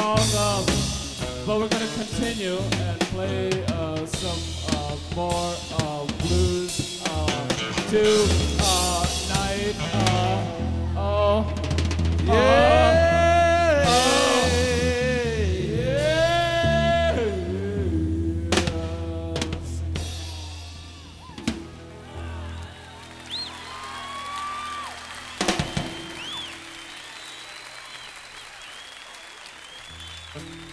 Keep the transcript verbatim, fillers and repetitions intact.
song, um, but we're gonna continue and play uh, some uh, more uh, blues uh, tonight. Uh, oh, yeah, uh, oh, yeah. Yes.